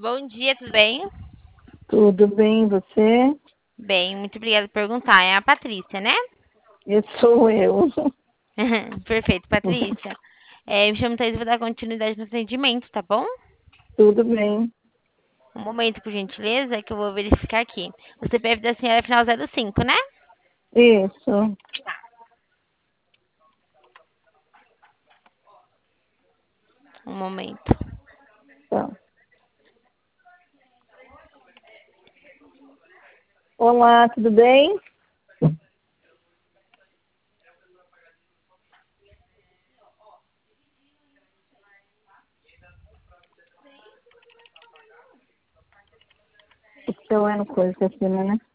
Bom dia, tudo bem? Tudo bem, você? Bem, muito obrigada por perguntar. É a Patrícia, né? Esse sou eu. Perfeito, Patrícia. Me chamo Thaís e vou dar continuidade no atendimento, tá bom? Tudo bem. Um momento, por gentileza, que eu vou verificar aqui. O CPF da senhora é final 05, né? Isso. Um momento. Tá. Olá, tudo bem? Estou é no coisa aqui, né?